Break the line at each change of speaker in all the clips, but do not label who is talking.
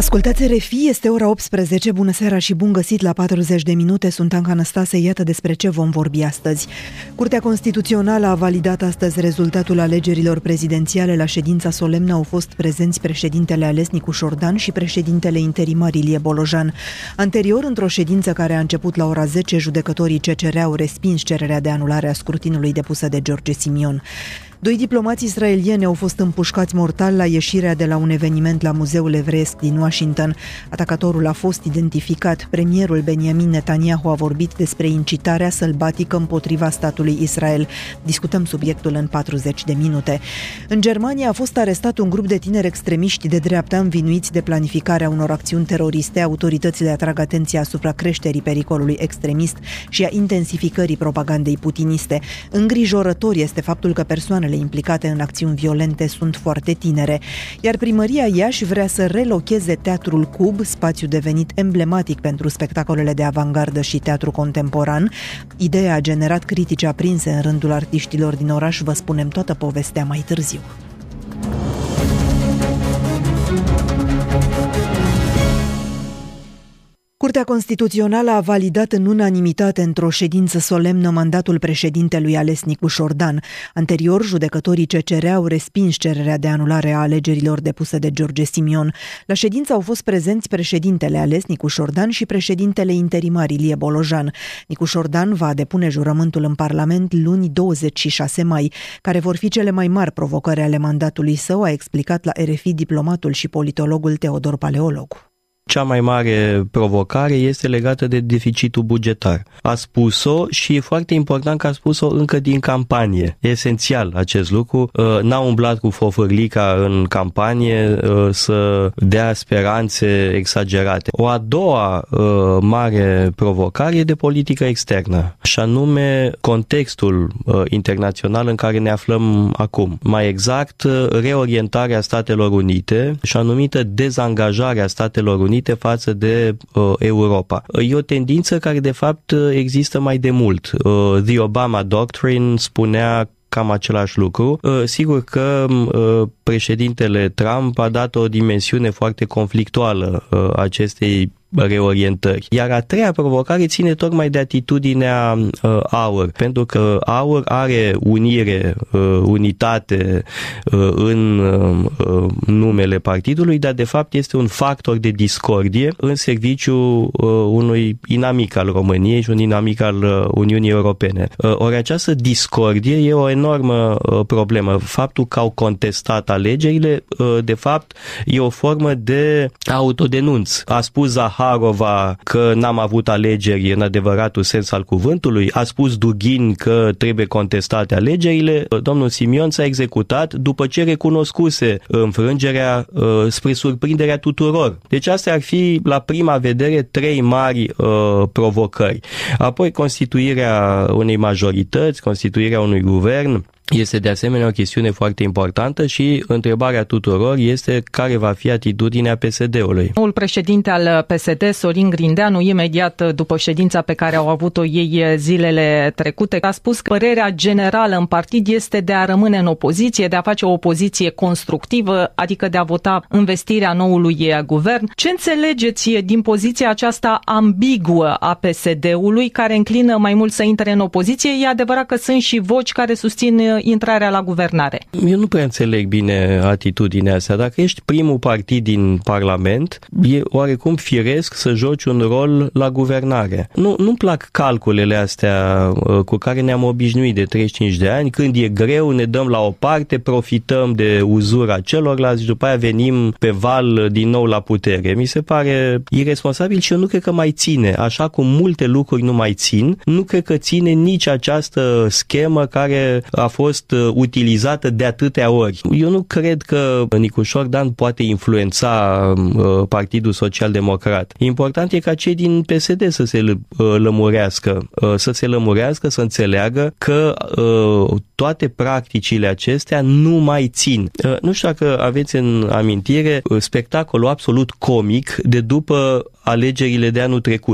Ascultați RFI, este ora 18, bună seara și bun găsit la 40 de minute, sunt Anca Năstase, iată despre ce vom vorbi astăzi. Curtea Constituțională a validat astăzi rezultatul alegerilor prezidențiale. La ședința solemnă au fost prezenți președintele ales Nicu Șordan și președintele interimar Ilie Bolojan. Anterior, într-o ședință care a început la ora 10, judecătorii CCR au respins cererea de anulare a scrutinului depusă de George Simion. Doi diplomați israelieni au fost împușcați mortal la ieșirea de la un eveniment la Muzeul Evreiesc din Washington. Atacatorul a fost identificat. Premierul Benjamin Netanyahu a vorbit despre incitarea sălbatică împotriva statului Israel. Discutăm subiectul în 40 de minute. În Germania a fost arestat un grup de tineri extremiști de dreapta învinuiți de planificarea unor acțiuni teroriste. Autoritățile atrag atenția asupra creșterii pericolului extremist și a intensificării propagandei putiniste. Îngrijorător este faptul că persoanele implicate în acțiuni violente sunt foarte tinere, iar primăria Iași vrea să relocheze Teatrul Cub, spațiu devenit emblematic pentru spectacolele de avangardă și teatru contemporan. Ideea a generat critici aprinse în rândul artiștilor din oraș, vă spunem toată povestea mai târziu. Curtea Constituțională a validat în unanimitate într-o ședință solemnă mandatul președintelui ales Nicu Șordan. Anterior, judecătorii CCR au respins cererea de anulare a alegerilor depuse de George Simion. La ședință au fost prezenți președintele ales Nicu Șordan și președintele interimar Ilie Bolojan. Nicu Șordan va depune jurământul în Parlament luni 26 mai, care vor fi cele mai mari provocări ale mandatului său, a explicat la RFI diplomatul și politologul Teodor Paleologu.
Cea mai mare provocare este legată de deficitul bugetar. A spus-o și e foarte important că a spus-o încă din campanie. E esențial acest lucru. N-a umblat cu fofârlica în campanie să dea speranțe exagerate. O a doua mare provocare e de politică externă, și anume contextul internațional în care ne aflăm acum. Mai exact, reorientarea Statelor Unite și anumită dezangajarea Statelor Unite față de Europa. E o tendință care de fapt există mai de mult. The Obama Doctrine spunea cam același lucru. Sigur că președintele Trump a dat o dimensiune foarte conflictuală acestei reorientări. Iar a treia provocare ține tocmai de atitudinea AUR, pentru că AUR are unire, unitate în numele partidului, dar de fapt este un factor de discordie în serviciul unui inamic al României și un inamic al Uniunii Europene. Ori această discordie e o enormă problemă. Faptul că au contestat alegerile, de fapt, e o formă de autodenunț. A spus Zaharova că n-am avut alegeri în adevăratul sens al cuvântului, a spus Dughin că trebuie contestate alegerile, domnul Simion s-a executat după ce recunoscuse înfrângerea spre surprinderea tuturor. Deci astea ar fi la prima vedere trei mari provocări. Apoi constituirea unei majorități, constituirea unui guvern, este de asemenea o chestiune foarte importantă și întrebarea tuturor este care va fi atitudinea PSD-ului.
Noul președinte al PSD, Sorin Grindeanu, imediat după ședința pe care au avut-o ei zilele trecute, a spus că părerea generală în partid este de a rămâne în opoziție, de a face o opoziție constructivă, adică de a vota învestirea noului guvern. Ce înțelegeți din poziția aceasta ambiguă a PSD-ului, care înclină mai mult să intre în opoziție? E adevărat că sunt și voci care susțin intrarea la guvernare.
Eu nu prea înțeleg bine atitudinea asta. Dacă ești primul partid din Parlament, e oarecum firesc să joci un rol la guvernare. Nu-mi plac calculele astea cu care ne-am obișnuit de 35 de ani. Când e greu, ne dăm la o parte, profităm de uzura celorlalți și după aia venim pe val din nou la putere. Mi se pare iresponsabil și eu nu cred că mai ține. Așa cum multe lucruri nu mai țin, nu cred că ține nici această schemă care a fost utilizată de atâtea ori. Eu nu cred că Nicu Șordan poate influența Partidul Social-Democrat. Important e ca cei din PSD să se lămurească, să înțeleagă că toate practicile acestea nu mai țin. Nu știu dacă aveți în amintire spectacolul absolut comic de după alegerile de anul trecut.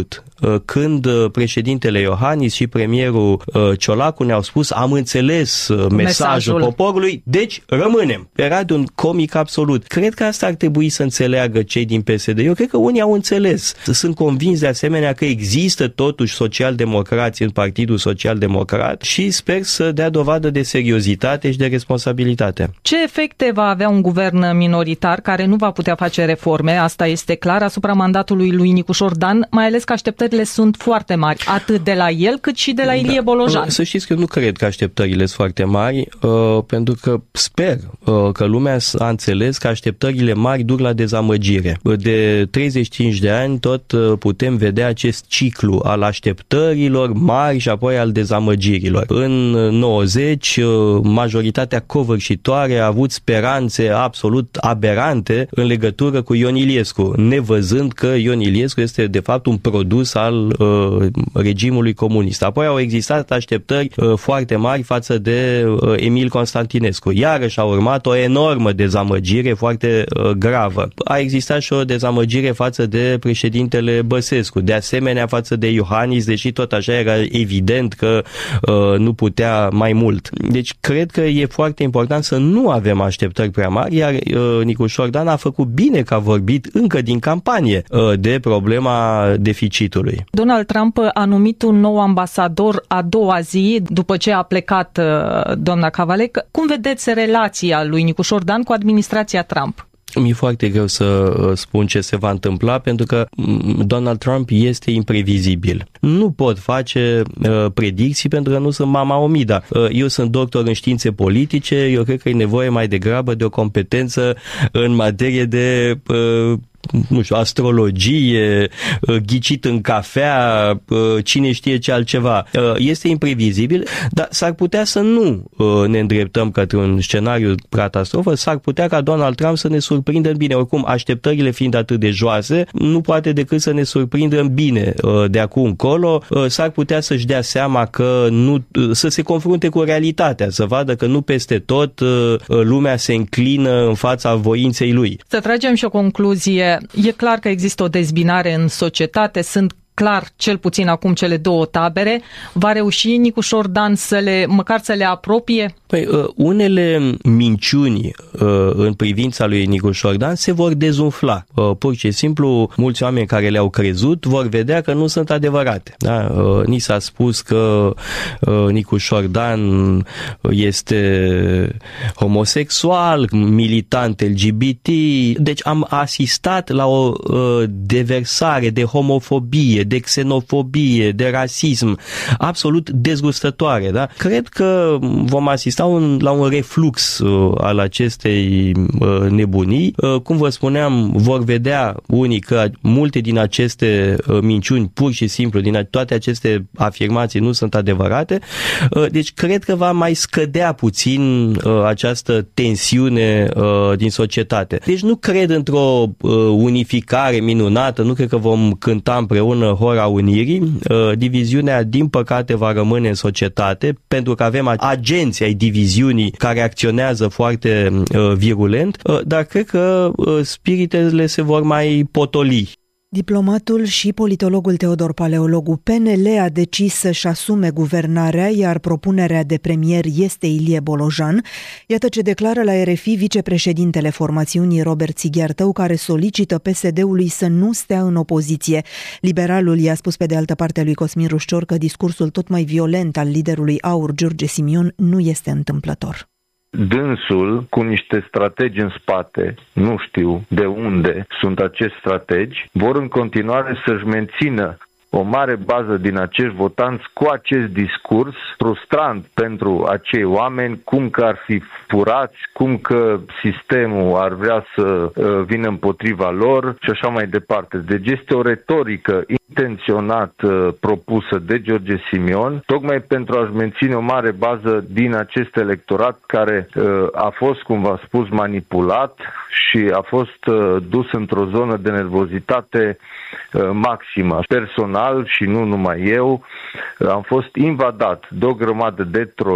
când președintele Iohannis și premierul Ciolacu ne-au spus am înțeles mesajul poporului, deci rămânem. Era de un comic absolut. Cred că asta ar trebui să înțeleagă cei din PSD. Eu cred că unii au înțeles. Sunt convins de asemenea că există totuși social-democrații în Partidul Social-Democrat și sper să dea dovadă de seriozitate și de responsabilitate.
Ce efecte va avea un guvern minoritar care nu va putea face reforme, asta este clar, asupra mandatului lui Nicu Șordan, mai ales că așteptările sunt foarte mari, atât de la el cât și de la Ilie Bolojan?
Să știți că eu nu cred că așteptările sunt foarte mari, pentru că sper că lumea a înțeles că așteptările mari duc la dezamăgire. De 35 de ani tot putem vedea acest ciclu al așteptărilor mari și apoi al dezamăgirilor. În 90, majoritatea covârșitoare a avut speranțe absolut aberante în legătură cu Ion Iliescu, nevăzând că Ion Iliescu este de fapt un produs al regimului comunist. Apoi au existat așteptări foarte mari față de Emil Constantinescu. Iarăși a urmat o enormă dezamăgire foarte gravă. A existat și o dezamăgire față de președintele Băsescu, de asemenea față de Iohannis, deși tot așa era evident că nu putea mai mult. Deci cred că e foarte important să nu avem așteptări prea mari, iar Nicu Șordan a făcut bine că a vorbit încă din campanie de problema deficitului.
Donald Trump a numit un nou ambasador a doua zi după ce a plecat doamna Cavalec. Cum vedeți relația lui Nicu Șordan cu administrația Trump?
Mi-e foarte greu să spun ce se va întâmpla, pentru că Donald Trump este imprevizibil. Nu pot face predicții pentru că nu sunt mama omida. Eu sunt doctor în științe politice, eu cred că e nevoie mai degrabă de o competență în materie de astrologie, ghicit în cafea, cine știe ce altceva. Este imprevizibil, dar s-ar putea să nu ne îndreptăm către un scenariu catastrofă, s-ar putea ca Donald Trump să ne surprindă în bine. Oricum, așteptările fiind atât de joase, nu poate decât să ne surprindă în bine de acum încolo. S-ar putea să-și dea seama că să se confrunte cu realitatea, să vadă că nu peste tot lumea se înclină în fața voinței lui.
Să tragem și o concluzie. E clar că există o dezbinare în societate, sunt clar, cel puțin acum, cele două tabere. Va reuși Nicu Șordan măcar să le apropie?
Păi, unele minciuni în privința lui Nicu Șordan se vor dezumfla. Pur și simplu, mulți oameni care le-au crezut vor vedea că nu sunt adevărate. Da? Ni s-a spus că Nicu Șordan este homosexual, militant LGBT. Deci am asistat la o deversare de homofobie, de xenofobie, de rasism absolut dezgustătoare. Da? Cred că vom asista la un reflux al acestei nebunii. Cum vă spuneam, vor vedea unii că multe din aceste minciuni, pur și simplu, din toate aceste afirmații nu sunt adevărate. Deci cred că va mai scădea puțin această tensiune din societate. Deci nu cred într-o unificare minunată, nu cred că vom cânta împreună Hora Unirii. Diviziunea, din păcate, va rămâne în societate, pentru că avem agenții ai diviziunii care acționează foarte virulent, dar cred că spiritele se vor mai potoli.
Diplomatul și politologul Teodor Paleologu. PNL a decis să-și asume guvernarea, iar propunerea de premier este Ilie Bolojan. Iată ce declară la RFI vicepreședintele formațiunii Robert Sighiartău, care solicită PSD-ului să nu stea în opoziție. Liberalul i-a spus pe de altă parte lui Cosmin Rușcior că discursul tot mai violent al liderului AUR, George Simion, nu este întâmplător.
Dânsul, cu niște strategi în spate, nu știu de unde sunt acești strategi, vor în continuare să-și mențină o mare bază din acești votanți cu acest discurs frustrant pentru acei oameni, cum că ar fi furați, cum că sistemul ar vrea să vină împotriva lor și așa mai departe. Deci este o retorică intenționat propusă de George Simion, tocmai pentru a-și menține o mare bază din acest electorat care a fost, cum v-am spus, manipulat și a fost dus într-o zonă de nervozitate maximă. Personal, și nu numai eu, am fost invadat de o grămadă de troli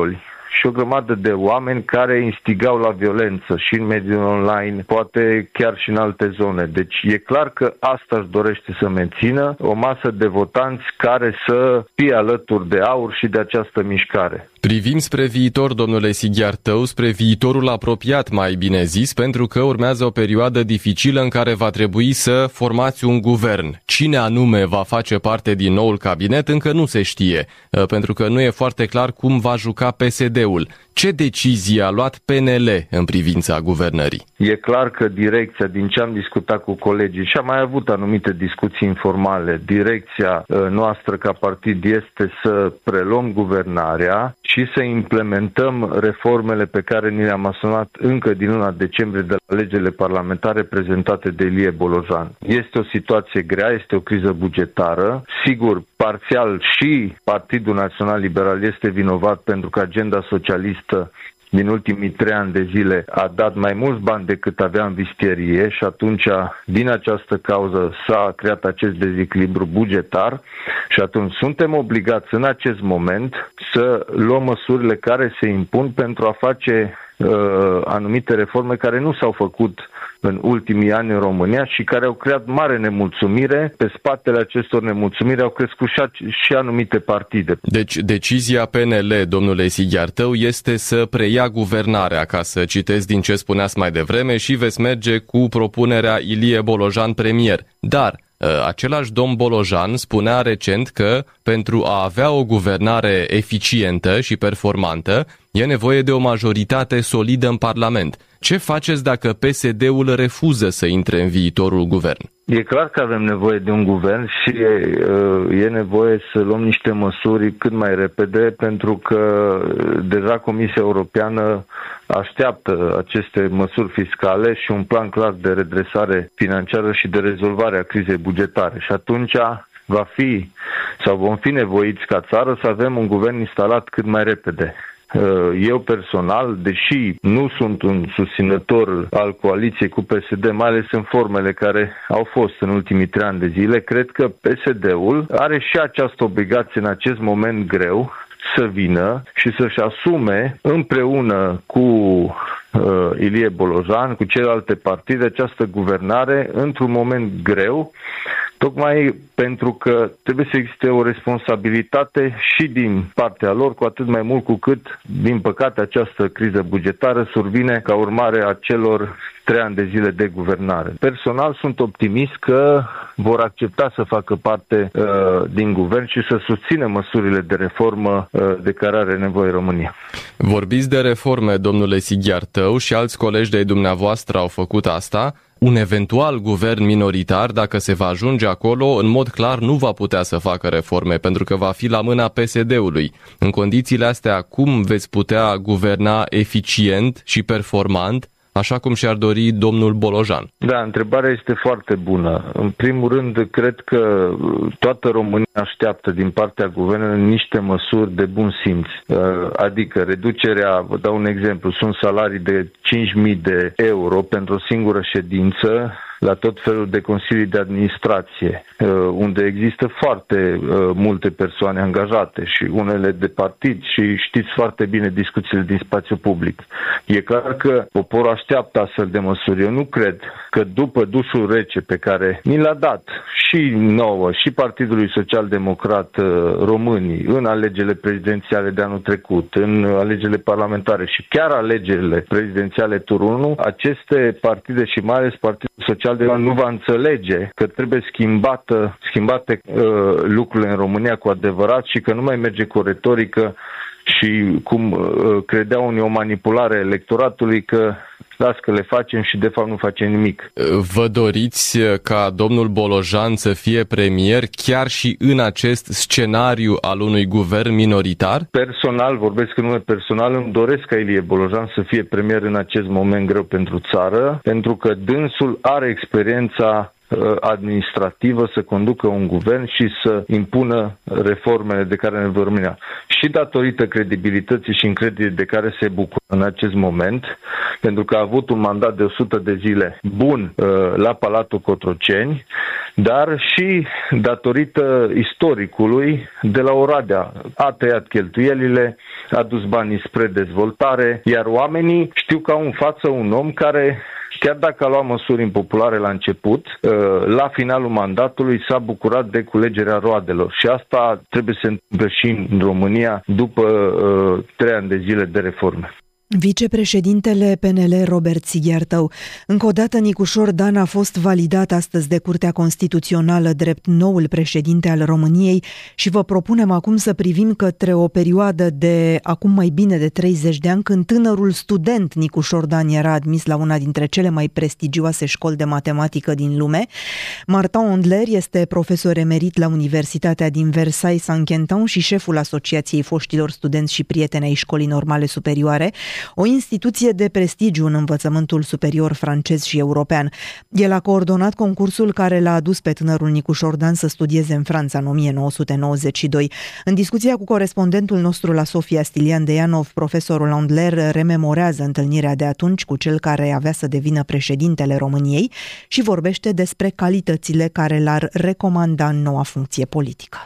și o grămadă de oameni care instigau la violență și în mediul online, poate chiar și în alte zone. Deci e clar că asta își dorește să mențină, o masă de votanți care să fie alături de AUR și de această mișcare.
Privim spre viitor, domnule Sighiartău, spre viitorul apropiat, mai bine zis, pentru că urmează o perioadă dificilă în care va trebui să formați un guvern. Cine anume va face parte din noul cabinet încă nu se știe, pentru că nu e foarte clar cum va juca PSD-ul. Ce decizie a luat PNL în privința guvernării?
E clar că direcția, din ce am discutat cu colegii și am mai avut anumite discuții informale, direcția noastră ca partid este să preluăm guvernarea și să implementăm reformele pe care ni le-am asumat încă din luna decembrie de la alegerile parlamentare prezentate de Ilie Bolojan. Este o situație grea, este o criză bugetară. Sigur, parțial și Partidul Național Liberal este vinovat pentru că agenda socialistă din ultimii 3 ani de zile a dat mai mulți bani decât avea în vistierie și atunci, din această cauză, s-a creat acest dezechilibru bugetar și atunci suntem obligați în acest moment să luăm măsurile care se impun pentru a face anumite reforme care nu s-au făcut în ultimii ani în România și care au creat mare nemulțumire. Pe spatele acestor nemulțumiri au crescut și anumite partide.
Deci decizia PNL, domnule Sighiartău, este să preia guvernarea, ca să citesc din ce spuneați mai devreme, și veți merge cu propunerea Ilie Bolojan premier. Dar același domn Bolojan spunea recent că pentru a avea o guvernare eficientă și performantă e nevoie de o majoritate solidă în Parlament. Ce faceți dacă PSD-ul refuză să intre în viitorul guvern?
E clar că avem nevoie de un guvern și e nevoie să luăm niște măsuri cât mai repede, pentru că deja Comisia Europeană așteaptă aceste măsuri fiscale și un plan clar de redresare financiară și de rezolvare a crizei bugetare. Și atunci vom fi nevoiți ca țară să avem un guvern instalat cât mai repede. Eu personal, deși nu sunt un susținător al coaliției cu PSD, mai ales în formele care au fost în ultimii 3 ani de zile, cred că PSD-ul are și această obligație în acest moment greu să vină și să-și asume împreună cu Ilie Bolojan, cu celelalte partide, această guvernare într-un moment greu, tocmai pentru că trebuie să existe o responsabilitate și din partea lor, cu atât mai mult cu cât, din păcate, această criză bugetară survine ca urmare a celor 3 ani de zile de guvernare. Personal sunt optimist că vor accepta să facă parte din guvern și să susțină măsurile de reformă de care are nevoie România.
Vorbiți de reforme, domnule Sighiartău, și alți colegi de-ai dumneavoastră au făcut asta. Un eventual guvern minoritar, dacă se va ajunge acolo, în mod clar nu va putea să facă reforme, pentru că va fi la mâna PSD-ului. În condițiile astea, cum veți putea guverna eficient și performant, așa cum și-ar dori domnul Bolojan?
Da, întrebarea este foarte bună. În primul rând, cred că toată România așteaptă din partea guvernului niște măsuri de bun simț. Adică reducerea, vă dau un exemplu, sunt salarii de 5.000 de euro pentru o singură ședință la tot felul de consilii de administrație, unde există foarte multe persoane angajate și unele de partid și știți foarte bine discuțiile din spațiu public. E clar că poporul așteaptă astfel de măsuri. Eu nu cred că după dușul rece pe care ni l-a dat și nouă și Partidului Social-Democrat Românii în alegerile prezidențiale de anul trecut, în alegerile parlamentare și chiar alegerile prezidențiale turul 1, aceste partide și mai ales Partidul Social-Democrat nu va înțelege că trebuie schimbate lucrurile în România cu adevărat și că nu mai merge cu o retorică și cum credeau unii, o manipulare a electoratului, că las că le facem și de fapt nu facem nimic.
Vă doriți ca domnul Bolojan să fie premier chiar și în acest scenariu al unui guvern minoritar?
Personal, vorbesc în nume personal, îmi doresc ca Ilie Bolojan să fie premier în acest moment greu pentru țară, pentru că dânsul are experiența administrativă să conducă un guvern și să impună reformele de care ne vor România. Și datorită credibilității și încrederii de care se bucură în acest moment, pentru că a avut un mandat de 100 de zile bun la Palatul Cotroceni, dar și datorită istoricului de la Oradea. A tăiat cheltuielile, a dus banii spre dezvoltare, iar oamenii știu că au în față un om care, chiar dacă a luat măsuri impopulare la început, la finalul mandatului s-a bucurat de culegerea roadelor. Și asta trebuie să se întâmple și în România după 3 ani de zile de reforme.
Vicepreședintele PNL Robert Sighiartău. Încă o dată, Nicușor Dan a fost validat astăzi de Curtea Constituțională drept noul președinte al României și vă propunem acum să privim către o perioadă de acum mai bine de 30 de ani, când tânărul student Nicușor Dan era admis la una dintre cele mai prestigioase școli de matematică din lume. Martin Ondler este profesor emerit la Universitatea din Versailles-Saint-Quentin și șeful Asociației Foștilor Studenți și Prieteni ai Școlii Normale Superioare, o instituție de prestigiu în învățământul superior francez și european. El a coordonat concursul care l-a adus pe tânărul Nicușor Dan să studieze în Franța în 1992. În discuția cu corespondentul nostru la Sofia, Stilian Deianov, profesorul Ondler rememorează întâlnirea de atunci cu cel care avea să devină președintele României și vorbește despre calitățile care l-ar recomanda în noua funcție politică.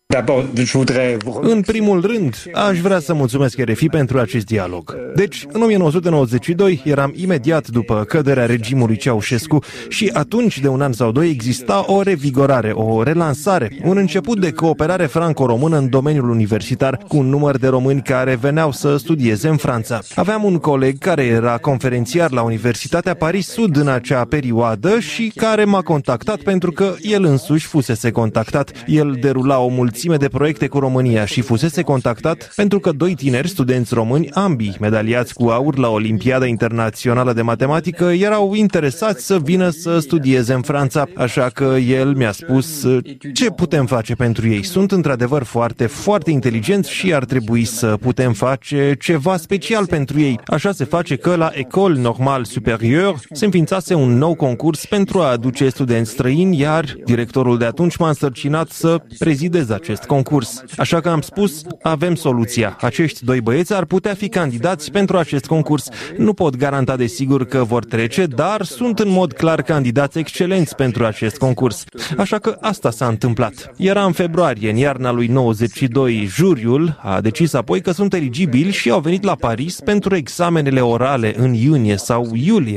În primul rând, aș vrea să mulțumesc RFI pentru acest dialog. Deci, în 1992 eram imediat după căderea regimului Ceaușescu și atunci, de un an sau doi, exista o revigorare, o relansare, un început de cooperare franco-română în domeniul universitar, cu un număr de români care veneau să studieze în Franța. Aveam un coleg care era conferențiar la Universitatea Paris Sud în acea perioadă și care m-a contactat pentru că el însuși fusese contactat. El derula o mulțime de proiecte cu România și fusese contactat pentru că 2 tineri studenți români, ambii medaliați cu aur la Olimpiada Internațională de Matematică, erau interesați să vină să studieze în Franța, așa că el mi-a spus ce putem face pentru ei. Sunt într-adevăr foarte, foarte inteligenți și ar trebui să putem face ceva special pentru ei. Așa se face că la École Normale Supérieure se înființase un nou concurs pentru a aduce studenți străini, iar directorul de atunci m-a însărcinat să prezidez acest concurs. Așa că am spus, avem soluția. Acești 2 băieți ar putea fi candidați pentru acest concurs. Nu pot garanta de sigur că vor trece, dar sunt în mod clar candidați excelenți pentru acest concurs. Așa că asta s-a întâmplat. Era în februarie, în iarna lui 92, juriul a decis apoi că sunt eligibili și au venit la Paris pentru examenele orale în iunie sau iulie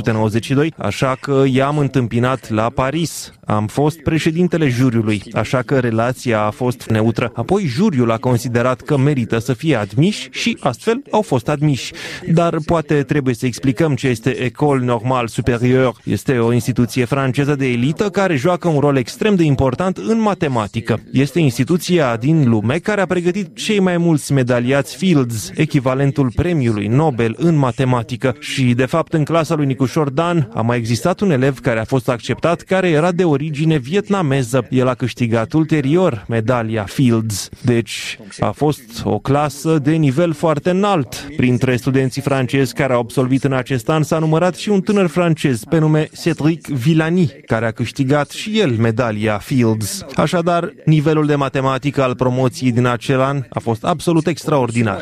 1992, așa că i-am întâmpinat la Paris. Am fost președintele juriului, așa că relația a fost neutră. Apoi juriul a considerat că merită să fie admiși și astfel au fost admiși. Dar poate trebuie să explicăm ce este École Normale Supérieure. Este o instituție franceză de elită care joacă un rol extrem de important în matematică. Este instituția din lume care a pregătit cei mai mulți medaliați Fields, echivalentul premiului Nobel în matematică. Și, de fapt, în clasa lui Nicușor Dan a mai existat un elev care a fost acceptat, care era de origine vietnameză. El a câștigat ulterior medalia Fields. Deci a fost o clasă de nivel foarte înalt. Printre studenții francezi care au absolvit în acest an s-a numărat și un tânăr francez pe nume Cédric Villani, care a câștigat și el medalia Fields. Așadar, nivelul de matematică al promoției din acel an a fost absolut extraordinar.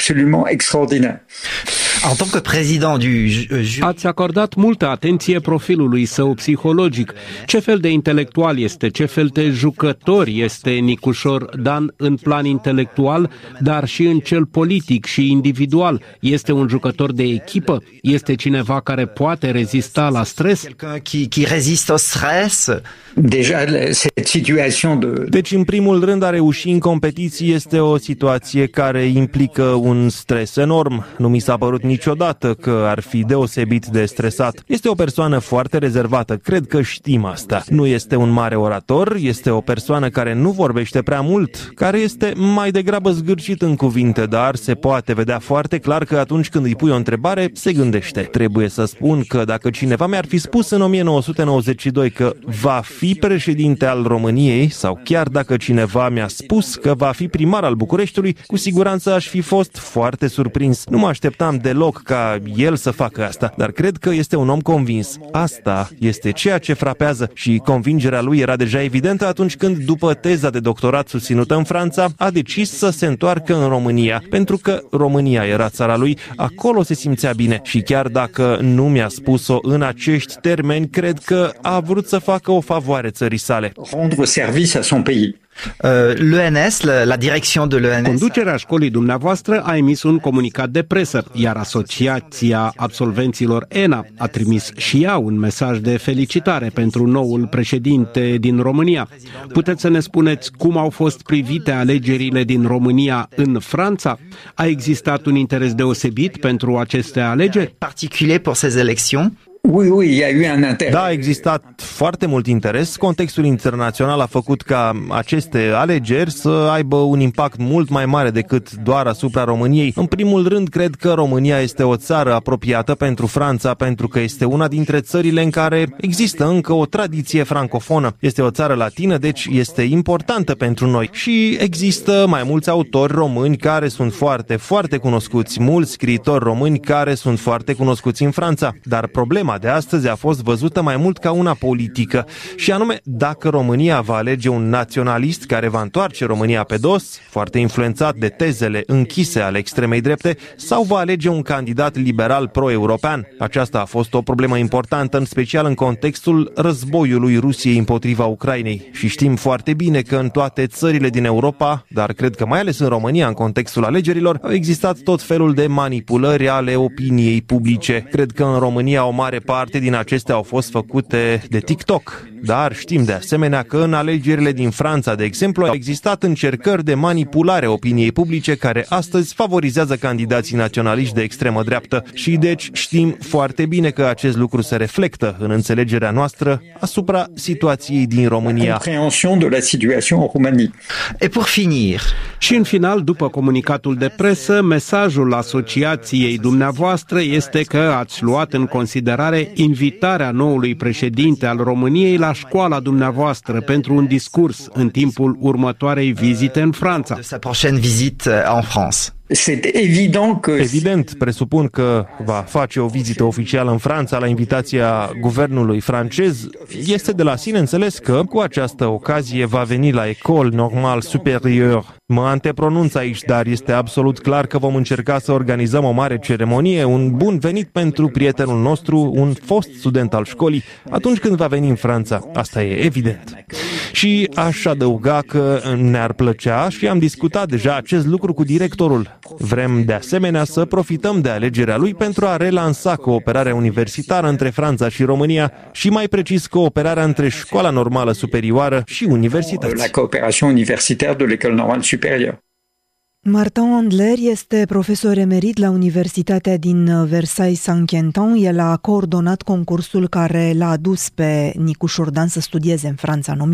Ați acordat multă atenție profilului său psihologic. Ce fel de intelectual este, ce fel de jucător este Nicușor Dan în plan intelectual, dar și în cel politic și individual? Este un jucător de echipă? Este cineva care poate rezista la stres?
Deci, în primul rând, a reuși în competiții este o situație care implică un stres enorm. Nu mi s-a părut niciodată că ar fi deosebit de stresat. Este o persoană foarte rezervată, cred că știm asta. Nu este un mare orator, este o persoană care nu vorbește prea mult, care este mai degrabă zgârcit în cuvinte, dar se poate vedea foarte clar că atunci când îi pui o întrebare, se gândește. Trebuie să spun că dacă cineva mi-ar fi spus în 1992 că va fi președinte al României, sau chiar dacă cineva mi-a spus că va fi primar al Bucureștiului, cu siguranță aș fi fost foarte surprins. Nu mă așteptam deloc deloc ca el să facă asta, dar cred că este un om convins. Asta este ceea ce frapează și convingerea lui era deja evidentă atunci când, după teza de doctorat susținută în Franța, a decis să se întoarcă în România, pentru că România era țara lui, acolo se simțea bine și chiar dacă nu mi-a spus-o în acești termeni, cred că a vrut să facă o favoare țării sale.
Rendre service à son pays.
L'ENS, la direction de l'ENS.
Conducerea școlii dumneavoastră a emis un comunicat de presă, iar Asociația Absolvenților ENA a trimis și ea un mesaj de felicitare pentru noul președinte din România. Puteți să ne spuneți cum au fost privite alegerile din România în Franța? A existat un interes deosebit pentru aceste alegeri?
Particulier pour ces élections?
Oui, il y a eu un intérêt.
Da, a existat foarte mult interes. Contextul internațional a făcut ca aceste alegeri să aibă un impact mult mai mare decât doar asupra României. În primul rând, cred că România este o țară apropiată pentru Franța, pentru că este una dintre țările în care există încă o tradiție francofonă. Este o țară latină, deci este importantă pentru noi. Și există mai mulți autori români care sunt foarte, foarte cunoscuți, mulți scriitori români care sunt foarte cunoscuți în Franța. Dar problema de astăzi a fost văzută mai mult ca una politică, și anume dacă România va alege un naționalist care va întoarce România pe dos, foarte influențat de tezele închise ale extremei drepte, sau va alege un candidat liberal pro-european. Aceasta a fost o problemă importantă, în special în contextul războiului Rusiei împotriva Ucrainei. Și știm foarte bine că în toate țările din Europa, dar cred că mai ales în România, în contextul alegerilor, au existat tot felul de manipulări ale opiniei publice. Cred că în România o mare parte din acestea au fost făcute de TikTok. Dar știm de asemenea că în alegerile din Franța, de exemplu, au existat încercări de manipulare a opiniei publice care astăzi favorizează candidații naționaliști de extremă dreaptă și deci știm foarte bine că acest lucru se reflectă în înțelegerea noastră asupra situației din România.
Et pour finir.
Și în final, după comunicatul de presă, mesajul asociației dumneavoastră este că ați luat în considerare invitarea noului președinte al României la școala dumneavoastră pentru un discurs în timpul următoarei vizite în Franța.
De sa prochaine visite en France.
Evident, presupun că va face o vizită oficială în Franța la invitația guvernului francez. Este de la sine înțeles că, cu această ocazie, va veni la École Normale Supérieure. Mă antepronunț aici, dar este absolut clar că vom încerca să organizăm o mare ceremonie, un bun venit pentru prietenul nostru, un fost student al școlii, atunci când va veni în Franța. Asta e evident. Și aș adăuga că ne-ar plăcea și am discutat deja acest lucru cu directorul. Vrem de asemenea să profităm de alegerea lui pentru a relansa cooperarea universitară între Franța și România și mai precis cooperarea între Școala Normală Superioară și universități.
La coopération universitaire de l'École Normale Supérieure.
Martin Andler este profesor emerit la Universitatea din Versailles-Saint-Quentin. El a coordonat concursul care l-a adus pe Nicu Șordan să studieze în Franța în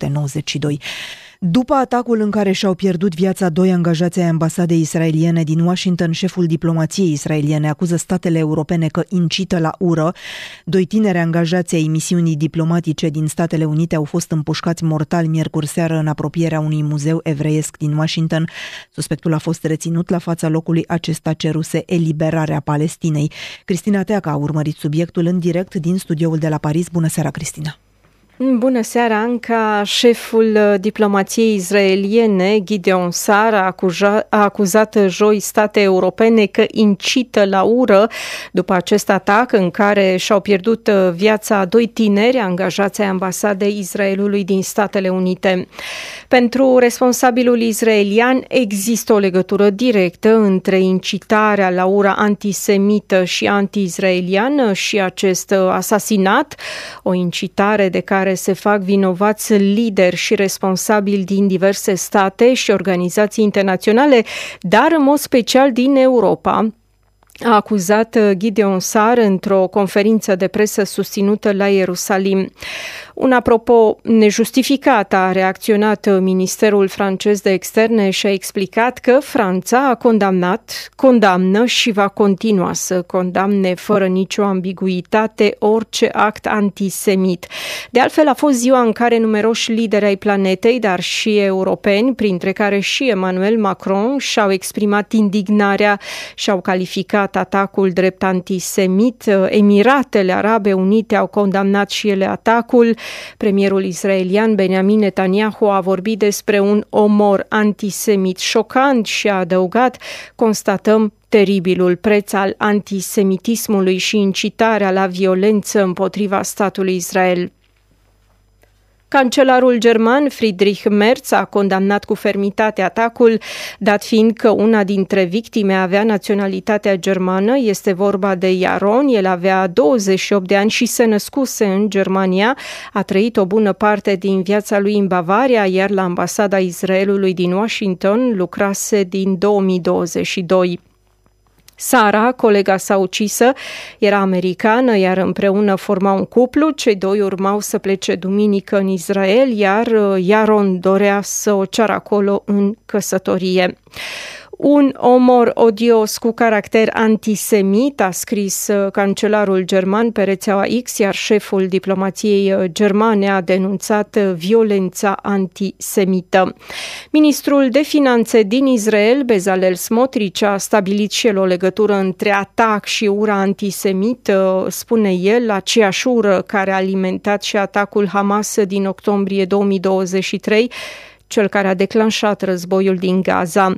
1992. După atacul în care și-au pierdut viața doi angajați ai ambasadei israeliene din Washington, șeful diplomației israeliene acuză statele europene că incită la ură. Doi tineri angajați ai misiunii diplomatice din Statele Unite au fost împușcați mortal miercuri seară în apropierea unui muzeu evreiesc din Washington. Suspectul a fost reținut la fața locului, acesta ceruse eliberarea Palestinei. Cristina Teaca a urmărit subiectul în direct din studioul de la Paris. Bună seara, Cristina!
Bună seara, Anca. Șeful diplomației israeliene, Gideon Sar, a acuzat joi state europene că incită la ură după acest atac în care și-au pierdut viața doi tineri angajați ai ambasadei Israelului din Statele Unite. Pentru responsabilul israelian există o legătură directă între incitarea la ură antisemită și anti-israeliană și acest asasinat, o incitare de care se fac vinovați lideri și responsabili din diverse state și organizații internaționale, dar în mod special din Europa, a acuzat Gideon Sar într-o conferință de presă susținută la Ierusalim. Un apropo nejustificat a reacționat Ministerul francez de Externe și a explicat că Franța a condamnă și va continua să condamne fără nicio ambiguitate orice act antisemit. De altfel, a fost ziua în care numeroși lideri ai planetei, dar și europeni, printre care și Emmanuel Macron, și-au exprimat indignarea și au calificat calificat atacul drept antisemit. Emiratele Arabe Unite au condamnat și ele atacul. Premierul israelian Benjamin Netanyahu a vorbit despre un omor antisemit șocant și a adăugat: constatăm teribilul preț al antisemitismului și incitarea la violență împotriva statului Israel. Cancelarul german Friedrich Merz a condamnat cu fermitate atacul, dat fiind că una dintre victime avea naționalitatea germană. Este vorba de Jaron, el avea 28 de ani și se născuse în Germania. A trăit o bună parte din viața lui în Bavaria, iar la ambasada Israelului din Washington lucrase din 2022. Sara, colega sa ucisă, era americană, iar împreună formau un cuplu. Cei doi urmau să plece duminică în Israel, iar Jaron dorea să o ceară acolo în căsătorie. Un omor odios cu caracter antisemit, a scris cancelarul german pe rețeaua X, iar șeful diplomației germane a denunțat violența antisemită. Ministrul de Finanțe din Israel, Bezalel Smotrich, a stabilit și el o legătură între atac și ura antisemită. Spune el, aceeași ură care a alimentat și atacul Hamas din octombrie 2023, cel care a declanșat războiul din Gaza.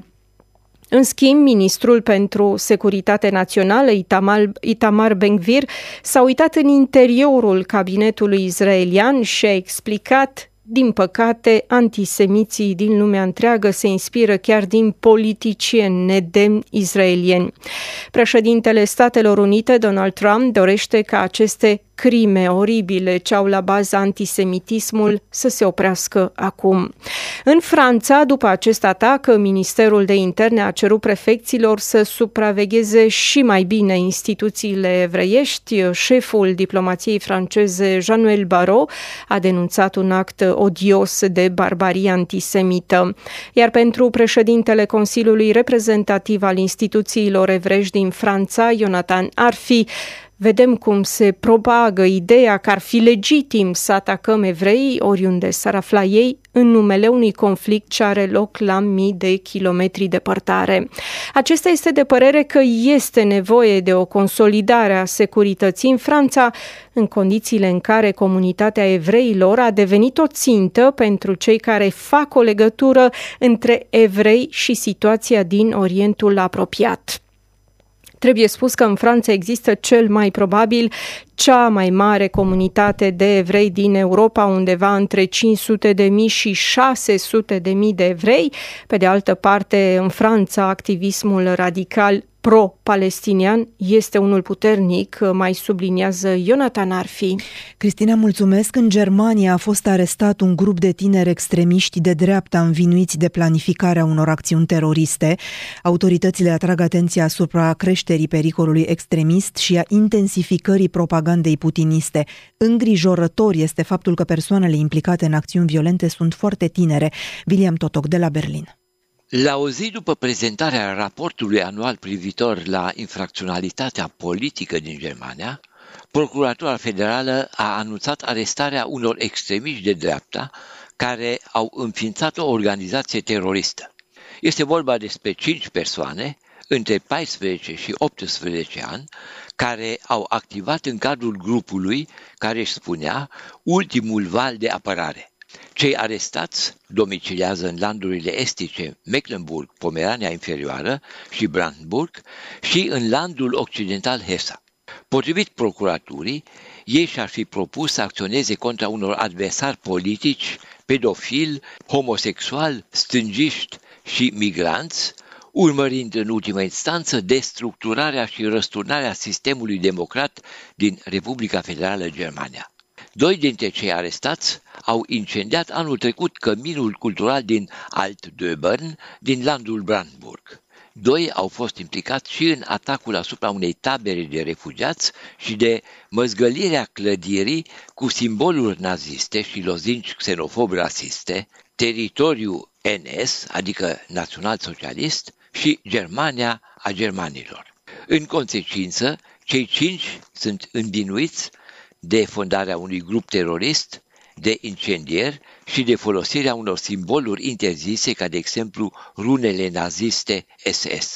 În schimb, ministrul pentru Securitate Națională, Itamar Ben-Gvir, s-a uitat în interiorul cabinetului israelian și a explicat: din păcate, antisemiții din lumea întreagă se inspiră chiar din politicieni nedemni israelieni. Președintele Statelor Unite, Donald Trump, dorește ca aceste crime oribile ce au la bază antisemitismul să se oprească acum. În Franța, după acest atac, Ministerul de Interne a cerut prefecților să supravegheze și mai bine instituțiile evreiești. Șeful diplomației franceze, Jean-Noël Barrot, a denunțat un act odios de barbarie antisemită. Iar pentru președintele Consiliului Reprezentativ al instituțiilor evreiești din Franța, Jonathan Arfi, vedem cum se propagă ideea că ar fi legitim să atacăm evreii oriunde s-ar afla ei în numele unui conflict ce are loc la mii de kilometri departare. Acesta este de părere că este nevoie de o consolidare a securității în Franța, în condițiile în care comunitatea evreilor a devenit o țintă pentru cei care fac o legătură între evrei și situația din Orientul apropiat. Trebuie spus că în Franța există cel mai probabil cea mai mare comunitate de evrei din Europa, undeva între 500.000 și 600.000 de evrei. Pe de altă parte, în Franța, activismul radical pro-palestinian este unul puternic, mai subliniază Jonathan Arfi.
Cristina, mulțumesc. În Germania a fost arestat un grup de tineri extremiști de dreapta învinuiți de planificarea unor acțiuni teroriste. Autoritățile atrag atenția asupra creșterii pericolului extremist și a intensificării propagandei putiniste. Îngrijorător este faptul că persoanele implicate în acțiuni violente sunt foarte tinere. William Totoc de la Berlin.
La o zi după prezentarea raportului anual privitor la infracționalitatea politică din Germania, Procuratura Federală a anunțat arestarea unor extremiști de dreapta care au înființat o organizație teroristă. Este vorba despre 5 persoane între 14 și 18 ani care au activat în cadrul grupului care își spunea Ultimul Val de Apărare. Cei arestați domiciliază în landurile estice Mecklenburg, Pomerania Inferioară și Brandenburg și în landul occidental Hesa. Potrivit procuraturii, ei și-ar fi propus să acționeze contra unor adversari politici, pedofili, homosexuali, stângiști și migranți, urmărind în ultimă instanță destructurarea și răsturnarea sistemului democrat din Republica Federală Germania. 2 dintre cei arestați au incendiat anul trecut căminul cultural din Altdöbern, din landul Brandenburg. 2 au fost implicați și în atacul asupra unei tabere de refugiați și de măzgălirea clădirii cu simboluri naziste și lozinci xenofob-rasiste, teritoriul NS, adică național-socialist, și Germania a germanilor. În consecință, cei 5 sunt învinuiți de fondarea unui grup terorist, de incendieri și de folosirea unor simboluri interzise, ca de exemplu runele naziste SS.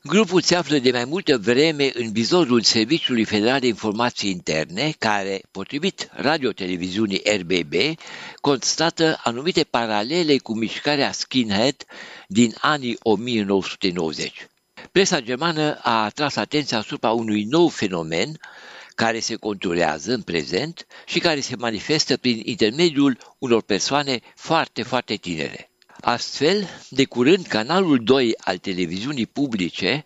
Grupul se află de mai multă vreme în vizorul Serviciului Federal de Informații Interne, care, potrivit radio-televiziunii RBB, constată anumite paralele cu mișcarea skinhead din anii 1990. Presa germană a atras atenția asupra unui nou fenomen care se conturează în prezent și care se manifestă prin intermediul unor persoane foarte, foarte tinere. Astfel, de curând, canalul 2 al televiziunii publice,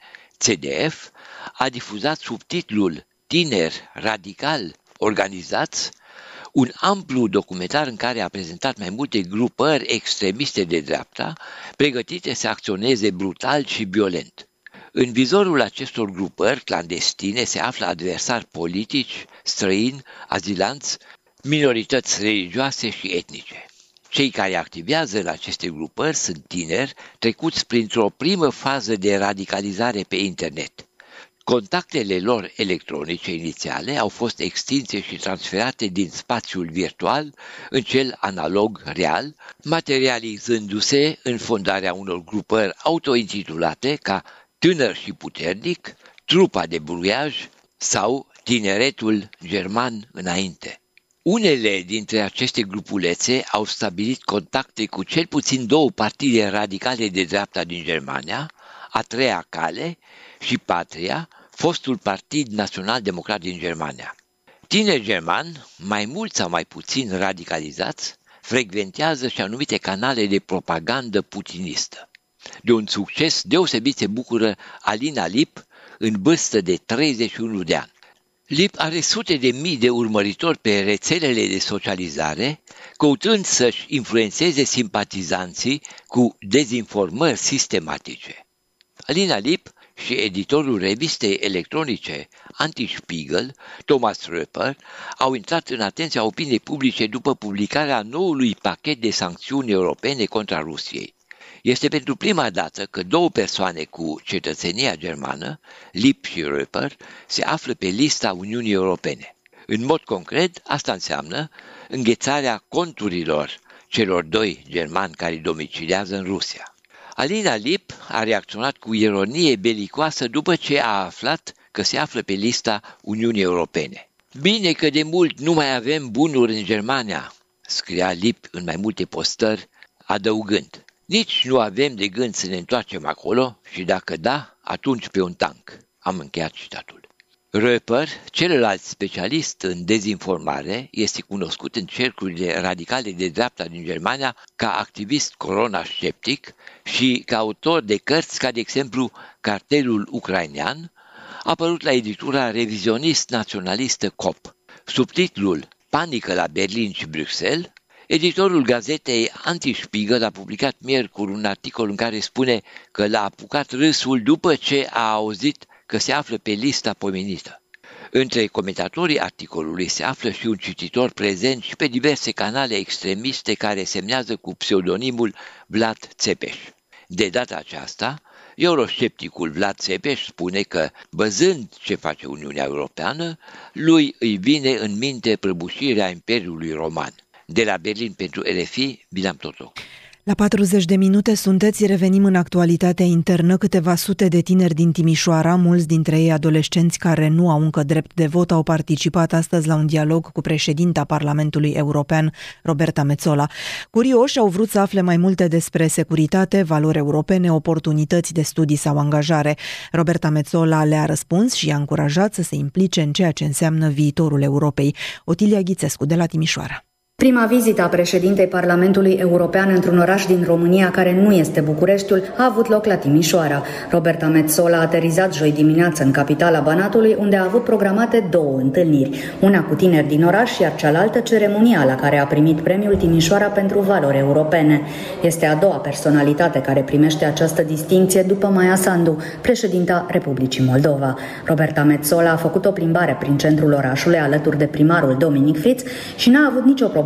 CDF, a difuzat subtitlul Tineri Radical Organizați, un amplu documentar în care a prezentat mai multe grupări extremiste de dreapta, pregătite să acționeze brutal și violent. În vizorul acestor grupări clandestine se află adversari politici, străini, azilanți, minorități religioase și etnice. Cei care activează la aceste grupări sunt tineri trecuți printr-o primă fază de radicalizare pe internet. Contactele lor electronice inițiale au fost extinse și transferate din spațiul virtual în cel analog real, materializându-se în fondarea unor grupări autointitulate ca Tânăr și Puternic, Trupa de Bruiaj sau Tineretul German Înainte. Unele dintre aceste grupulețe au stabilit contacte cu cel puțin 2 partide radicale de dreapta din Germania, A Treia Cale și Patria, fostul Partid Național Democrat din Germania. Tineri germani, mai mult sau mai puțin radicalizați, frecventează și anumite canale de propagandă putinistă. De un succes deosebit se bucură Alina Lip, în vârstă de 31 de ani. Lip are sute de mii de urmăritori pe rețelele de socializare, căutând să-și influențeze simpatizanții cu dezinformări sistematice. Alina Lip și editorul revistei electronice Anti-Spiegel, Thomas Röper, au intrat în atenția opiniei publice după publicarea noului pachet de sancțiuni europene contra Rusiei. Este pentru prima dată că 2 persoane cu cetățenia germană, Lip și Röper, se află pe lista Uniunii Europene. În mod concret, asta înseamnă înghețarea conturilor celor 2 germani care domiciliază în Rusia. Alina Lip a reacționat cu ironie belicoasă după ce a aflat că se află pe lista Uniunii Europene. Bine că de mult nu mai avem bunuri în Germania, scria Lip în mai multe postări, adăugând: nici nu avem de gând să ne întoarcem acolo și dacă da, atunci pe un tank. Am încheiat citatul. Röper, celălalt specialist în dezinformare, este cunoscut în cercurile radicale de dreapta din Germania ca activist corona-sceptic și ca autor de cărți ca, de exemplu, Cartelul Ucrainean, apărut la editura revizionist-naționalistă COP. Subtitlul Panică la Berlin și Bruxelles, editorul gazetei Anti-Spiegel a publicat miercuri un articol în care spune că l-a apucat râsul după ce a auzit că se află pe lista pomenită. Între comentatorii articolului se află și un cititor prezent și pe diverse canale extremiste care semnează cu pseudonimul Vlad Țepeș. De data aceasta, euroscepticul Vlad Țepeș spune că, văzând ce face Uniunea Europeană, lui îi vine în minte prăbușirea Imperiului Roman. De la Berlin pentru RFI, Bilam Totoc.
La 40 de minute sunteți, revenim în actualitatea internă. Câteva sute de tineri din Timișoara, mulți dintre ei adolescenți care nu au încă drept de vot, au participat astăzi la un dialog cu președinta Parlamentului European, Roberta Metsola. Curioși, au vrut să afle mai multe despre securitate, valori europene, oportunități de studii sau angajare. Roberta Metsola le-a răspuns și i-a încurajat să se implice în ceea ce înseamnă viitorul Europei. Otilia Ghițescu de la Timișoara.
Prima vizită a președintei Parlamentului European într-un oraș din România care nu este Bucureștiul a avut loc la Timișoara. Roberta Metsola a aterizat joi dimineață în capitala Banatului, unde a avut programate 2 întâlniri, una cu tineri din oraș, iar cealaltă ceremonia la care a primit premiul Timișoara pentru valori europene. Este a doua personalitate care primește această distincție după Maia Sandu, președinta Republicii Moldova. Roberta Metsola a făcut o plimbare prin centrul orașului alături de primarul Dominic Fritz și n-a avut nicio problemă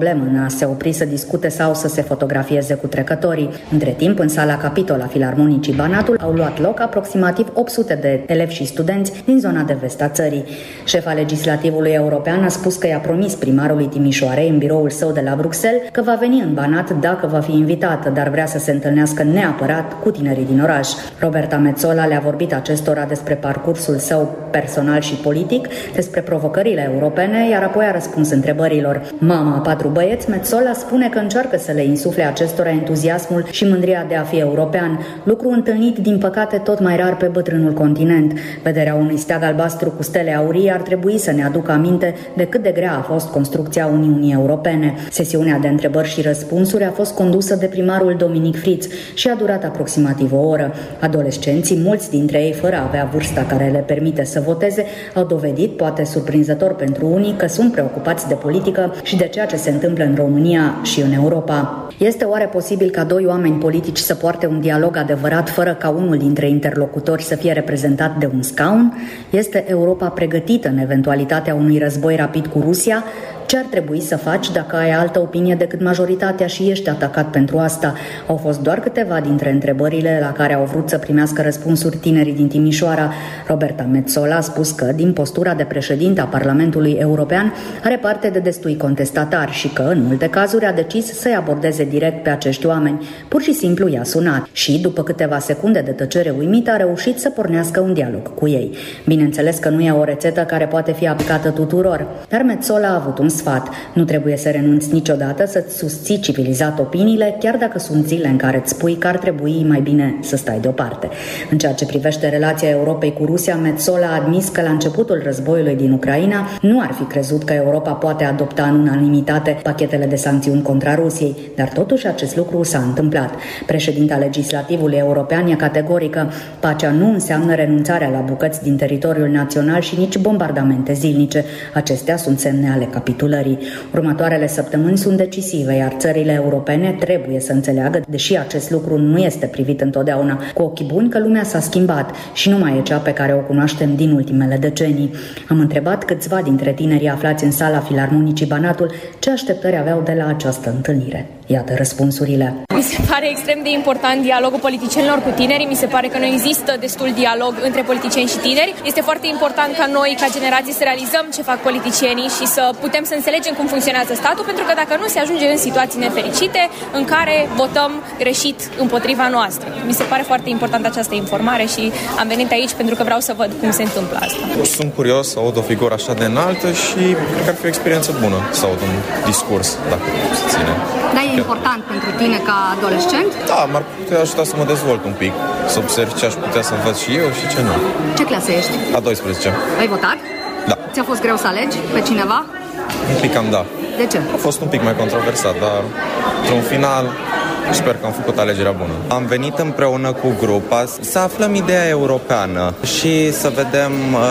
problemă în a se opri să discute sau să se fotografieze cu trecătorii. Între timp, în sala Capitol a Filarmonicii Banatul au luat loc aproximativ 800 de elevi și studenți din zona de vest a țării. Șefa legislativului european a spus că i-a promis primarului Timișoarei în biroul său de la Bruxelles că va veni în Banat dacă va fi invitată, dar vrea să se întâlnească neapărat cu tinerii din oraș. Roberta Metsola le-a vorbit acestora despre parcursul său personal și politic, despre provocările europene, iar apoi a răspuns întrebărilor. Mama a 4 băieți, Metsola spune că încearcă să le insufle acestora entuziasmul și mândria de a fi european, lucru întâlnit din păcate tot mai rar pe bătrânul continent. Vederea unui steag albastru cu stele aurii ar trebui să ne aducă aminte de cât de grea a fost construcția Uniunii Europene. Sesiunea de întrebări și răspunsuri a fost condusă de primarul Dominic Fritz și a durat aproximativ o oră. Adolescenții, mulți dintre ei fără a avea vârsta care le permite să voteze, au dovedit, poate surprinzător pentru unii, că sunt preocupați de politică și de ceea ce se întâmplă în România și în Europa. Este oare posibil ca doi oameni politici să poarte un dialog adevărat fără ca unul dintre interlocutori să fie reprezentat de un scaun? Este Europa pregătită în eventualitatea unui război rapid cu Rusia? Ce ar trebui să faci dacă ai altă opinie decât majoritatea și ești atacat pentru asta? Au fost doar câteva dintre întrebările la care au vrut să primească răspunsuri tinerii din Timișoara. Roberta Metsola a spus că, din postura de președinte a Parlamentului European, are parte de destui contestatari și că, în multe cazuri, a decis să-i abordeze direct pe acești oameni. Pur și simplu i-a sunat și, după câteva secunde de tăcere uimită, a reușit să pornească un dialog cu ei. Bineînțeles că nu e o rețetă care poate fi aplicată tuturor, dar Metsola a avut un sfat. Nu trebuie să renunți niciodată să-ți susții civilizat opiniile, chiar dacă sunt zile în care îți spui că ar trebui mai bine să stai deoparte. În ceea ce privește relația Europei cu Rusia, Metsola a admis că la începutul războiului din Ucraina nu ar fi crezut că Europa poate adopta în unanimitate pachetele de sancțiuni contra Rusiei, dar totuși acest lucru s-a întâmplat. Președinta legislativului european e categorică: pacea nu înseamnă renunțarea la bucăți din teritoriul național și nici bombardamente zilnice. Acestea sunt semne ale capitulării. Următoarele săptămâni sunt decisive, iar țările europene trebuie să înțeleagă, deși acest lucru nu este privit întotdeauna cu ochii buni, că lumea s-a schimbat și nu mai e cea pe care o cunoaștem din ultimele decenii. Am întrebat câțiva dintre tinerii aflați în sala Filarmonicii Banatul ce așteptări aveau de la această întâlnire. Iată răspunsurile.
Mi se pare extrem de important dialogul politicienilor cu tinerii. Mi se pare că nu există destul dialog între politicieni și tineri. Este foarte important ca noi, ca generație, să realizăm ce fac politicienii și să putem să înțelegem cum funcționează statul, pentru că dacă nu, se ajunge în situații nefericite în care votăm greșit împotriva noastră. Mi se pare foarte important această informare și am venit aici pentru că vreau să văd cum se întâmplă asta.
Sunt curios să aud o figură așa de înaltă și cred că ar fi o experiență bună să aud un discurs, dacă se ține.
Da, e important pentru tine ca adolescent?
Da, m-ar putea ajuta să mă dezvolt un pic, să observ ce aș putea să învăț și eu și ce nu.
Ce clasă ești?
A 12.
Ai votat?
Da.
Ți-a fost greu să alegi pe cineva?
Un pic cam da.
De ce?
A fost un pic mai controversat, dar într-un final sper că am făcut alegerea bună. Am venit împreună cu grupa să aflăm ideea europeană și să vedem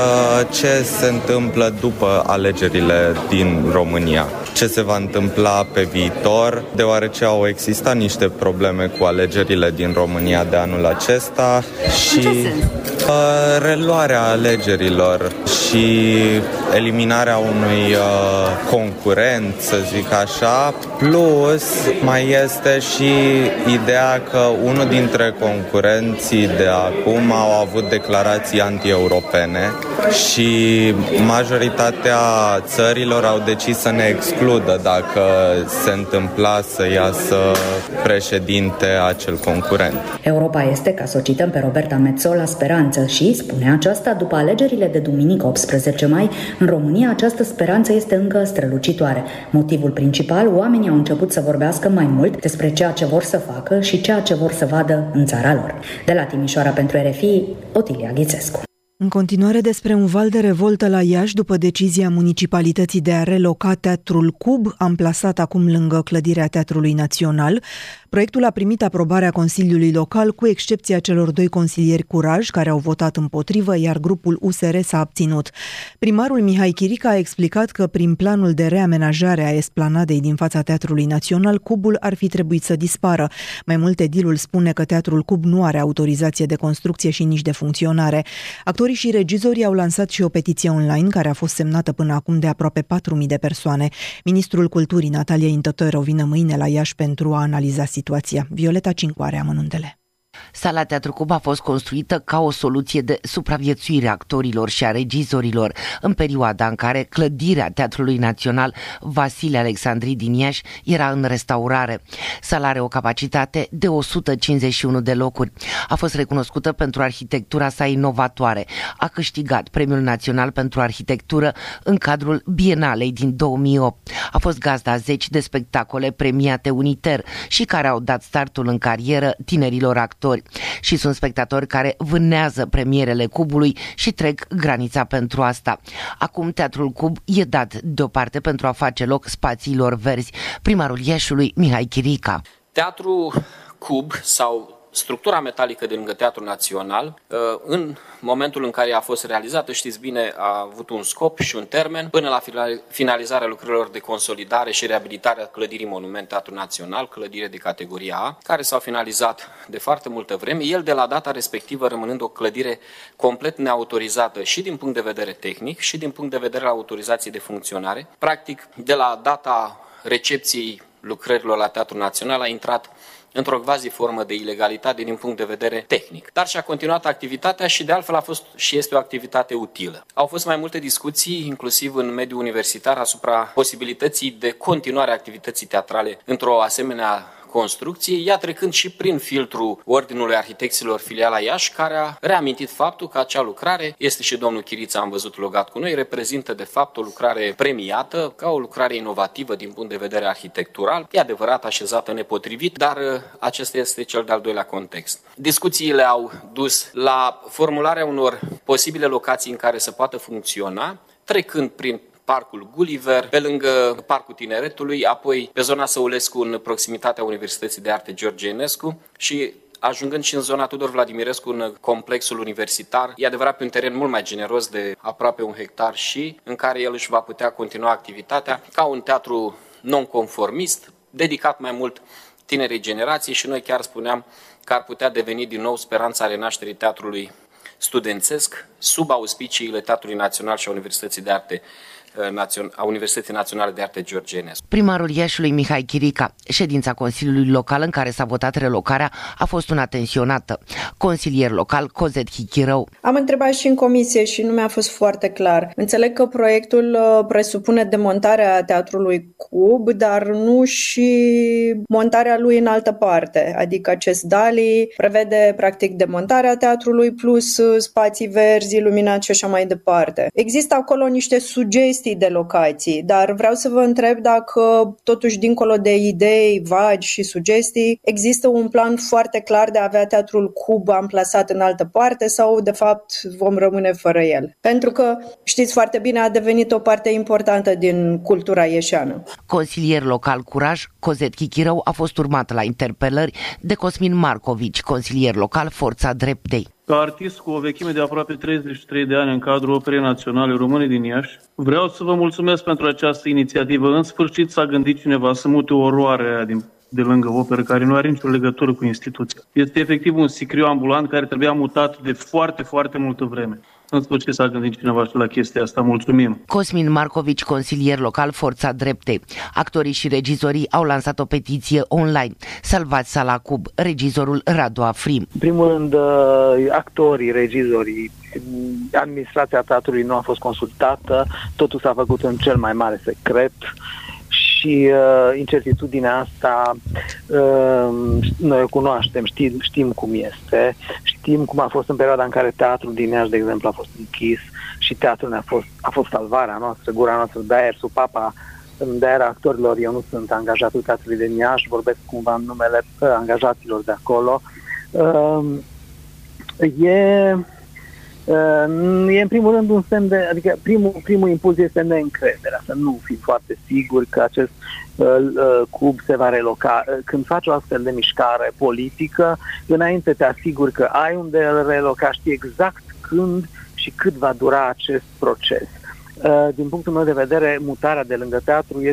ce se întâmplă după alegerile din România. Ce se va întâmpla pe viitor, deoarece au existat niște probleme cu alegerile din România de anul acesta și reluarea alegerilor și eliminarea unui concurent, să zic așa, plus mai este și ideea că unul dintre concurenții de acum au avut declarații anti-europene și majoritatea țărilor au decis să ne excludă dacă se întâmpla să iasă președinte acel concurent.
Europa este, ca să o cităm pe Roberta Metsola, speranță și, spune aceasta, după alegerile de duminică 18 mai, în România această speranță este încă strălucitoare. Motivul principal, oamenii au început să vorbească mai mult despre ceea ce vor să facă și ceea ce vor să vadă în țara lor. De la Timișoara pentru RFI, Otilia Ghițescu.
În continuare despre un val de revoltă la Iași după decizia municipalității de a reloca Teatrul Cub, amplasat acum lângă clădirea Teatrului Național. Proiectul a primit aprobarea Consiliului Local, cu excepția celor 2 consilieri Curaj, care au votat împotrivă, iar grupul USR s-a abținut. Primarul Mihai Chirica a explicat că prin planul de reamenajare a esplanadei din fața Teatrului Național, Cubul ar fi trebuit să dispară. Mai mult, edilul spune că Teatrul Cub nu are autorizație de construcție și nici de funcționare. Actorii Actorii și regizorii au lansat și o petiție online care a fost semnată până acum de aproape 4.000 de persoane. Ministrul Culturii, Natalia Intotero, vine mâine la Iași pentru a analiza situația. Violeta Cincu are amănuntele.
Sala Teatru Cub a fost construită ca o soluție de supraviețuire a actorilor și a regizorilor în perioada în care clădirea Teatrului Național Vasile Alexandri din Iași era în restaurare. Sala are o capacitate de 151 de locuri. A fost recunoscută pentru arhitectura sa inovatoare. A câștigat Premiul Național pentru Arhitectură în cadrul Bienalei din 2008. A fost gazda 10 de spectacole premiate uniter și care au dat startul în carieră tinerilor actori. Și sunt spectatori care vânează premierele Cubului și trec granița pentru asta. Acum Teatrul Cub e dat deoparte pentru a face loc spațiilor verzi. Primarul Iașiului, Mihai Chirica.
Teatrul Cub sau structura metalică de lângă Teatrul Național, în momentul în care a fost realizată, știți bine, a avut un scop și un termen până la finalizarea lucrărilor de consolidare și reabilitare a clădirii Monument Teatrul Național, clădire de categoria A, care s-au finalizat de foarte multă vreme, el de la data respectivă rămânând o clădire complet neautorizată și din punct de vedere tehnic și din punct de vedere al autorizației de funcționare. Practic, de la data recepției lucrărilor la Teatrul Național a intrat într-o quasi formă de ilegalitate din punct de vedere tehnic. Dar și-a continuat activitatea și de altfel a fost și este o activitate utilă. Au fost mai multe discuții, inclusiv în mediul universitar, asupra posibilității de continuare a activității teatrale într-o asemenea construcție, ea trecând și prin filtrul Ordinului Arhitecților Filiala Iași, care a reamintit faptul că acea lucrare, este și domnul Chirița, am văzut logat cu noi, reprezintă de fapt o lucrare premiată, ca o lucrare inovativă din punct de vedere arhitectural, e adevărat așezată nepotrivit, dar acesta este cel de-al doilea context. Discuțiile au dus la formularea unor posibile locații în care să poată funcționa, trecând prin Parcul Gulliver, pe lângă Parcul Tineretului, apoi pe zona Săulescu în proximitatea Universității de Arte George Enescu și ajungând și în zona Tudor Vladimirescu în complexul universitar, e adevărat pe un teren mult mai generos de aproape 1 hectar și în care el își va putea continua activitatea ca un teatru non-conformist, dedicat mai mult tinerei generații și noi chiar spuneam că ar putea deveni din nou speranța renașterii teatrului studențesc sub auspiciile Teatrului Național și a Universității de Arte a Universității Naționale de Arte George Enescu.
Primarul Iașiului, Mihai Chirica. Ședința Consiliului Local în care s-a votat relocarea a fost una tensionată. Consilier local Cozet Chichirău.
Am întrebat și în comisie și nu mi-a fost foarte clar. Înțeleg că proiectul presupune demontarea Teatrului Cub, dar nu și montarea lui în altă parte. Adică acest DALI prevede practic demontarea teatrului plus spații verzi, iluminat și așa mai departe. Există acolo niște sugestii de locații, dar vreau să vă întreb dacă totuși dincolo de idei vagi și sugestii există un plan foarte clar de a avea Teatrul Cub amplasat în altă parte sau de fapt vom rămâne fără el. Pentru că știți foarte bine a devenit o parte importantă din cultura ieșeană.
Consilier local Curaj, Cozet Chichirău a fost urmat la interpelări de Cosmin Marcovici, consilier local Forța Dreptei.
Ca artist cu o vechime de aproape 33 de ani în cadrul Operei Naționale Române din Iași, vreau să vă mulțumesc pentru această inițiativă. În sfârșit s-a gândit cineva să mute oroarea de lângă operă, care nu are nicio legătură cu instituția. Este efectiv un sicriu ambulant care trebuia mutat de foarte, foarte multă vreme. În sfârșit s-a gândit cineva și la chestia asta. Mulțumim!
Cosmin Marcovici, consilier local Forța Dreptei. Actorii și regizorii au lansat o petiție online. Salvați Sala Cub, regizorul Radu Afrim.
În primul rând, actorii, regizorii, administrația teatrului nu a fost consultată, totul s-a făcut în cel mai mare secret. Și incertitudinea asta noi o cunoaștem, știm cum este, știm cum a fost în perioada în care teatrul din Iași, de exemplu, a fost închis și teatrul a fost salvarea noastră, gura noastră de aer sub papa de aer actorilor. Eu nu sunt angajatul teatrului din Iași, vorbesc cumva în numele angajaților de acolo. E în primul rând un semn de, adică primul impuls este neîncrederea, să nu fim foarte siguri că acest cub se va reloca. Când faci o astfel de mișcare politică, înainte te asiguri că ai unde îl reloca, știi exact când și cât va dura acest proces. Din punctul meu de vedere, mutarea de lângă teatru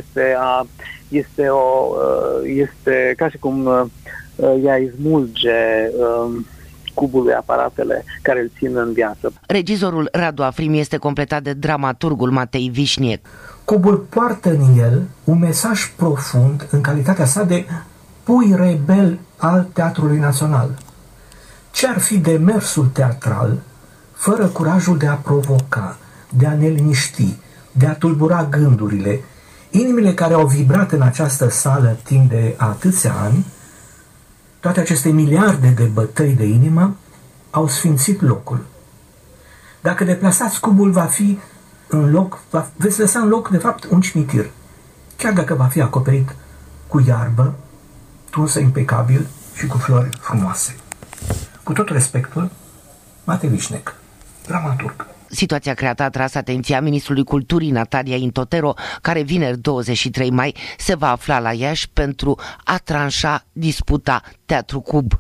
este ca și cum ea îi smulge cubului aparatele care îl țin în viață.
Regizorul Radu Afrim este completat de dramaturgul Matei Vișniec.
Cubul poartă în el un mesaj profund în calitatea sa de pui rebel al Teatrului Național. Ce ar fi demersul teatral fără curajul de a provoca, de a ne liniști, de a tulbura gândurile, inimile care au vibrat în această sală timp de atâția ani? Toate aceste miliarde de bătăi de inimă au sfințit locul. Dacă deplasați cubul, veți lăsa în loc, de fapt, un cimitir. Chiar dacă va fi acoperit cu iarbă, tunsă impecabil și cu flori frumoase. Cu tot respectul, Matei Vișniec, dramaturg.
Situația creată a atras atenția ministrului culturii Natalia Intotero, care vineri 23 mai se va afla la Iași pentru a tranșa disputa Teatru Cub.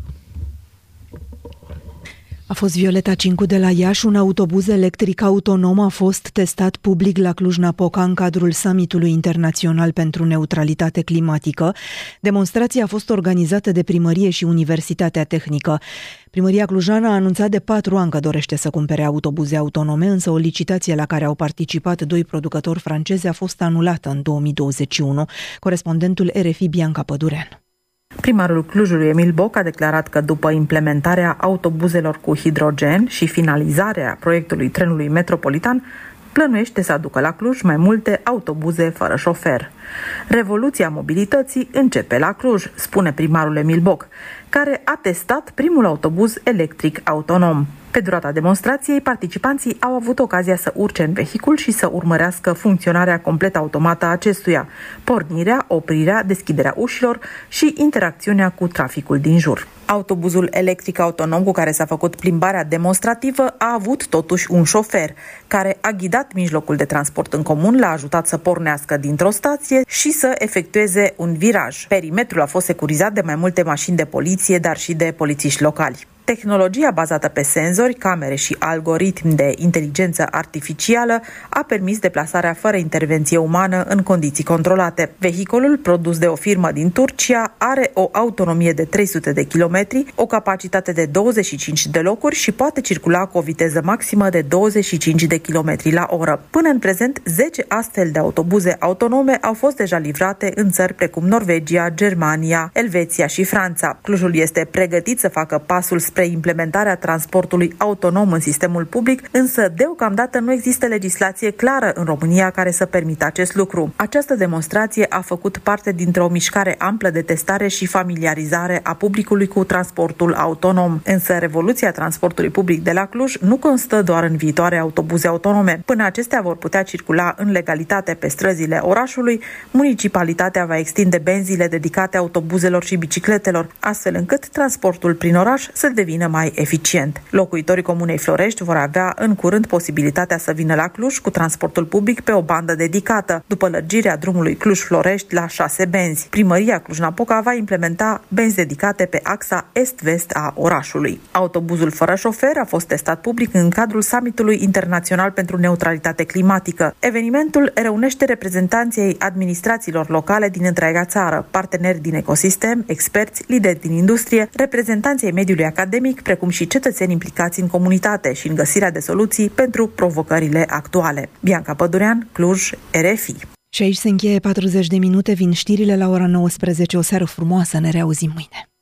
A fost Violeta Cincu de la Iași. Un autobuz electric autonom a fost testat public la Cluj-Napoca în cadrul Summitului Internațional pentru Neutralitate Climatică. Demonstrația a fost organizată de Primărie și Universitatea Tehnică. Primăria clujană a anunțat de 4 ani că dorește să cumpere autobuze autonome, însă o licitație la care au participat 2 producători francezi a fost anulată în 2021. Corespondentul RFI Bianca Pădurean.
Primarul Clujului, Emil Boc, a declarat că după implementarea autobuzelor cu hidrogen și finalizarea proiectului trenului metropolitan, plănuiește să aducă la Cluj mai multe autobuze fără șofer. Revoluția mobilității începe la Cluj, spune primarul Emil Boc, care a testat primul autobuz electric autonom. Pe durata demonstrației, participanții au avut ocazia să urce în vehicul și să urmărească funcționarea complet automată a acestuia, pornirea, oprirea, deschiderea ușilor și interacțiunea cu traficul din jur. Autobuzul electric autonom cu care s-a făcut plimbarea demonstrativă a avut totuși un șofer, care a ghidat mijlocul de transport în comun, l-a ajutat să pornească dintr-o stație și să efectueze un viraj. Perimetrul a fost securizat de mai multe mașini de poliție, dar și de polițiști locali. Tehnologia bazată pe senzori, camere și algoritmi de inteligență artificială a permis deplasarea fără intervenție umană în condiții controlate. Vehiculul, produs de o firmă din Turcia, are o autonomie de 300 de kilometri, o capacitate de 25 de locuri și poate circula cu o viteză maximă de 25 de kilometri la oră. Până în prezent, 10 astfel de autobuze autonome au fost deja livrate în țări precum Norvegia, Germania, Elveția și Franța. Clujul este pregătit să facă pasul spre implementarea transportului autonom în sistemul public, însă deocamdată nu există legislație clară în România care să permită acest lucru. Această demonstrație a făcut parte dintr-o mișcare amplă de testare și familiarizare a publicului cu transportul autonom. Însă revoluția transportului public de la Cluj nu constă doar în viitoare autobuze autonome. Până acestea vor putea circula în legalitate pe străzile orașului, municipalitatea va extinde benzile dedicate autobuzelor și bicicletelor, astfel încât transportul prin oraș să devină mai eficient. Locuitorii Comunei Florești vor avea în curând posibilitatea să vină la Cluj cu transportul public pe o bandă dedicată, după lărgirea drumului Cluj-Florești la 6 benzi. Primăria Cluj-Napoca va implementa benzi dedicate pe axa est-vest a orașului. Autobuzul fără șofer a fost testat public în cadrul Summitului Internațional pentru Neutralitate Climatică. Evenimentul reunește reprezentanții ai administrațiilor locale din întreaga țară, parteneri din ecosistem, experți, lideri din industrie, reprezentanții ai mediului academic, precum și cetățeni implicați în comunitate și în găsirea de soluții pentru provocările actuale. Bianca Pădurean, Cluj, RFI.
Și aici se încheie 40 de minute, vin știrile la ora 19. O seară frumoasă, ne reauzim mâine.